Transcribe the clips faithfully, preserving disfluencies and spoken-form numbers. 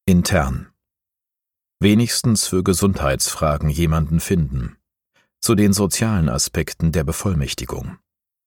Intern. Wenigstens für Gesundheitsfragen jemanden finden. Zu den sozialen Aspekten der Bevollmächtigung.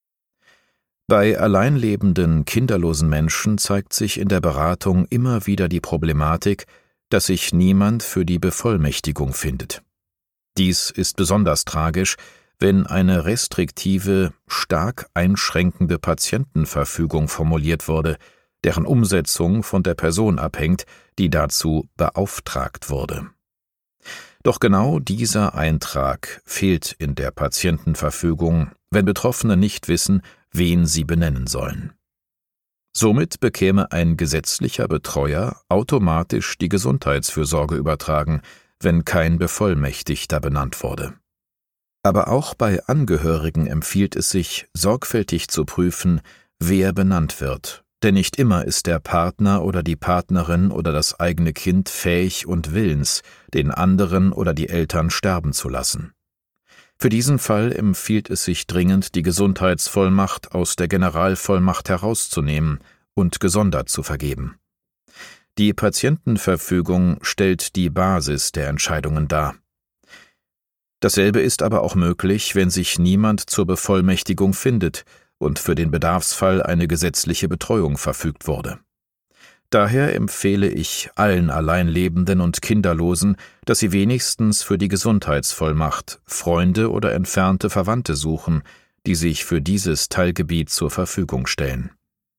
Bei alleinlebenden, kinderlosen Menschen zeigt sich in der Beratung immer wieder die Problematik, dass sich niemand für die Bevollmächtigung findet. Dies ist besonders tragisch, wenn eine restriktive, stark einschränkende Patientenverfügung formuliert wurde, deren Umsetzung von der Person abhängt, die dazu beauftragt wurde. Doch genau dieser Eintrag fehlt in der Patientenverfügung, wenn Betroffene nicht wissen, wen sie benennen sollen. Somit bekäme ein gesetzlicher Betreuer automatisch die Gesundheitsfürsorge übertragen, wenn kein Bevollmächtigter benannt wurde. Aber auch bei Angehörigen empfiehlt es sich, sorgfältig zu prüfen, wer benannt wird, denn nicht immer ist der Partner oder die Partnerin oder das eigene Kind fähig und willens, den anderen oder die Eltern sterben zu lassen. Für diesen Fall empfiehlt es sich dringend, die Gesundheitsvollmacht aus der Generalvollmacht herauszunehmen und gesondert zu vergeben. Die Patientenverfügung stellt die Basis der Entscheidungen dar. Dasselbe ist aber auch möglich, wenn sich niemand zur Bevollmächtigung findet und für den Bedarfsfall eine gesetzliche Betreuung verfügt wurde. Daher empfehle ich allen Alleinlebenden und Kinderlosen, dass sie wenigstens für die Gesundheitsvollmacht Freunde oder entfernte Verwandte suchen, die sich für dieses Teilgebiet zur Verfügung stellen.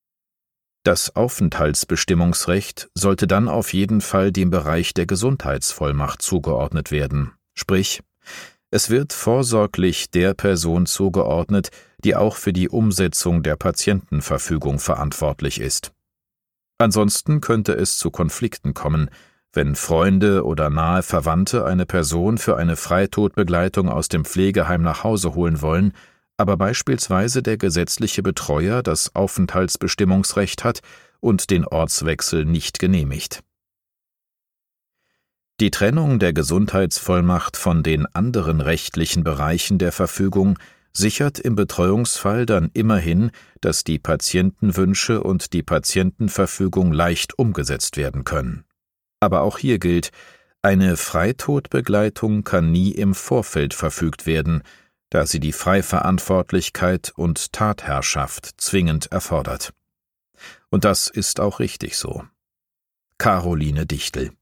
Das Aufenthaltsbestimmungsrecht sollte dann auf jeden Fall dem Bereich der Gesundheitsvollmacht zugeordnet werden, sprich, es wird vorsorglich der Person zugeordnet, die auch für die Umsetzung der Patientenverfügung verantwortlich ist. Ansonsten könnte es zu Konflikten kommen, wenn Freunde oder nahe Verwandte eine Person für eine Freitodbegleitung aus dem Pflegeheim nach Hause holen wollen, aber beispielsweise der gesetzliche Betreuer das Aufenthaltsbestimmungsrecht hat und den Ortswechsel nicht genehmigt. Die Trennung der Gesundheitsvollmacht von den anderen rechtlichen Bereichen der Verfügung sichert im Betreuungsfall dann immerhin, dass die Patientenwünsche und die Patientenverfügung leicht umgesetzt werden können. Aber auch hier gilt, eine Freitodbegleitung kann nie im Vorfeld verfügt werden, da sie die Freiverantwortlichkeit und Tatherrschaft zwingend erfordert. Und das ist auch richtig so. Caroline Dichtel.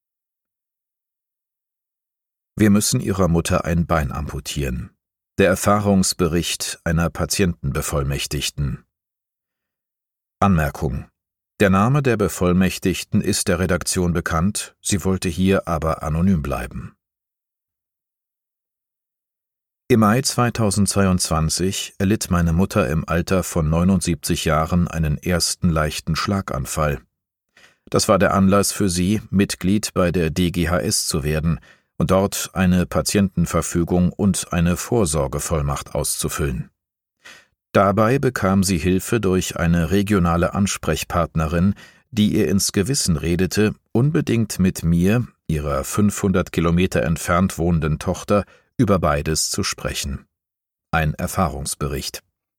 Wir müssen ihrer Mutter ein Bein amputieren. Der Erfahrungsbericht einer Patientenbevollmächtigten. Anmerkung: Der Name der Bevollmächtigten ist der Redaktion bekannt, sie wollte hier aber anonym bleiben. Im Mai zweitausendzweiundzwanzig erlitt meine Mutter im Alter von neunundsiebzig Jahren einen ersten leichten Schlaganfall. Das war der Anlass für sie, Mitglied bei der D G H S zu werden und dort eine Patientenverfügung und eine Vorsorgevollmacht auszufüllen. Dabei bekam sie Hilfe durch eine regionale Ansprechpartnerin, die ihr ins Gewissen redete, unbedingt mit mir, ihrer fünfhundert Kilometer entfernt wohnenden Tochter, über beides zu sprechen. Ein Erfahrungsbericht.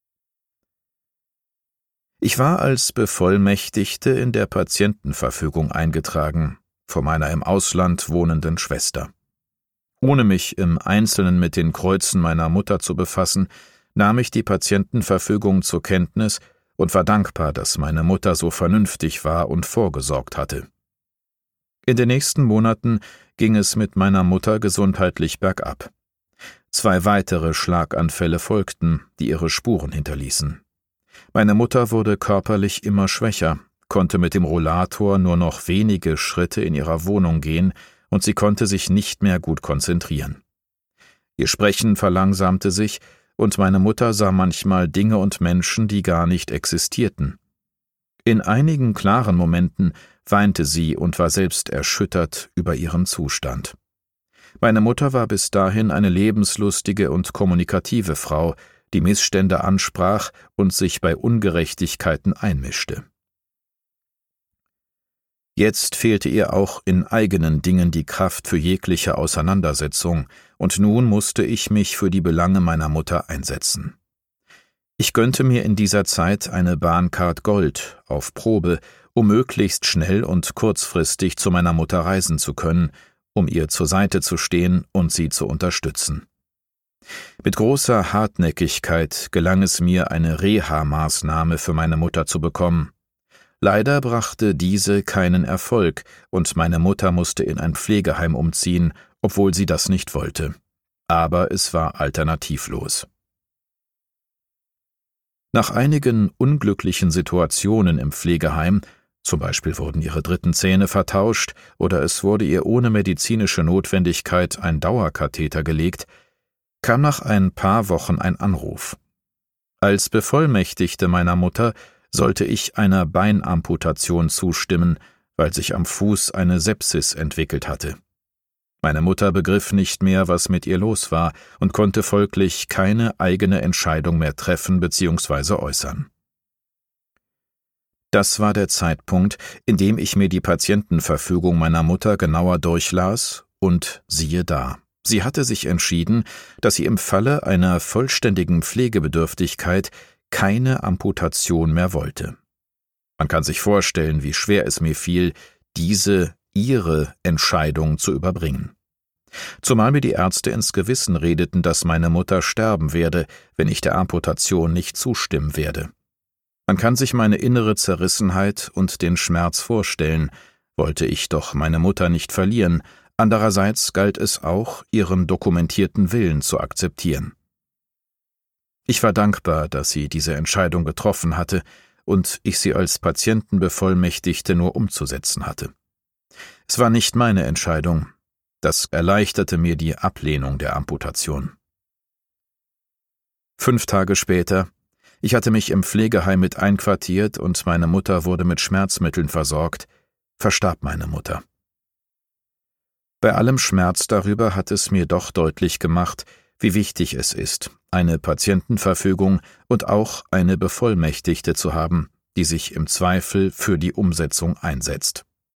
Ich war als Bevollmächtigte in der Patientenverfügung eingetragen, vor meiner im Ausland wohnenden Schwester. Ohne mich im Einzelnen mit den Kreuzen meiner Mutter zu befassen, nahm ich die Patientenverfügung zur Kenntnis und war dankbar, dass meine Mutter so vernünftig war und vorgesorgt hatte. In den nächsten Monaten ging es mit meiner Mutter gesundheitlich bergab. Zwei weitere Schlaganfälle folgten, die ihre Spuren hinterließen. Meine Mutter wurde körperlich immer schwächer, konnte mit dem Rollator nur noch wenige Schritte in ihrer Wohnung gehen und sie konnte sich nicht mehr gut konzentrieren. Ihr Sprechen verlangsamte sich und meine Mutter sah manchmal Dinge und Menschen, die gar nicht existierten. In einigen klaren Momenten weinte sie und war selbst erschüttert über ihren Zustand. Meine Mutter war bis dahin eine lebenslustige und kommunikative Frau, die Missstände ansprach und sich bei Ungerechtigkeiten einmischte. Jetzt fehlte ihr auch in eigenen Dingen die Kraft für jegliche Auseinandersetzung, und nun musste ich mich für die Belange meiner Mutter einsetzen. Ich gönnte mir in dieser Zeit eine Bahncard Gold auf Probe um möglichst schnell und kurzfristig zu meiner Mutter reisen zu können, um ihr zur Seite zu stehen und sie zu unterstützen. Mit großer Hartnäckigkeit gelang es mir, eine Reha-Maßnahme für meine Mutter zu bekommen. Leider brachte diese keinen Erfolg und meine Mutter musste in ein Pflegeheim umziehen, obwohl sie das nicht wollte. Aber es war alternativlos. Nach einigen unglücklichen Situationen im Pflegeheim, zum Beispiel wurden ihre dritten Zähne vertauscht oder es wurde ihr ohne medizinische Notwendigkeit ein Dauerkatheter gelegt, kam nach ein paar Wochen ein Anruf. Als Bevollmächtigte meiner Mutter sollte ich einer Beinamputation zustimmen, weil sich am Fuß eine Sepsis entwickelt hatte. Meine Mutter begriff nicht mehr, was mit ihr los war und konnte folglich keine eigene Entscheidung mehr treffen bzw. äußern. Das war der Zeitpunkt, in dem ich mir die Patientenverfügung meiner Mutter genauer durchlas und siehe da. Sie hatte sich entschieden, dass sie im Falle einer vollständigen Pflegebedürftigkeit keine Amputation mehr wollte. Man kann sich vorstellen, wie schwer es mir fiel, diese, ihre Entscheidung zu überbringen. Zumal mir die Ärzte ins Gewissen redeten, dass meine Mutter sterben werde, wenn ich der Amputation nicht zustimmen werde. Man kann sich meine innere Zerrissenheit und den Schmerz vorstellen, wollte ich doch meine Mutter nicht verlieren, andererseits galt es auch, ihren dokumentierten Willen zu akzeptieren. Ich war dankbar, dass sie diese Entscheidung getroffen hatte und ich sie als Patientenbevollmächtigte nur umzusetzen hatte. Es war nicht meine Entscheidung. Das erleichterte mir die Ablehnung der Amputation. Fünf Tage später, ich hatte mich im Pflegeheim mit einquartiert und meine Mutter wurde mit Schmerzmitteln versorgt, verstarb meine Mutter. Bei allem Schmerz darüber hat es mir doch deutlich gemacht, wie wichtig es ist, eine Patientenverfügung und auch eine Bevollmächtigte zu haben, die sich im Zweifel für die Umsetzung einsetzt.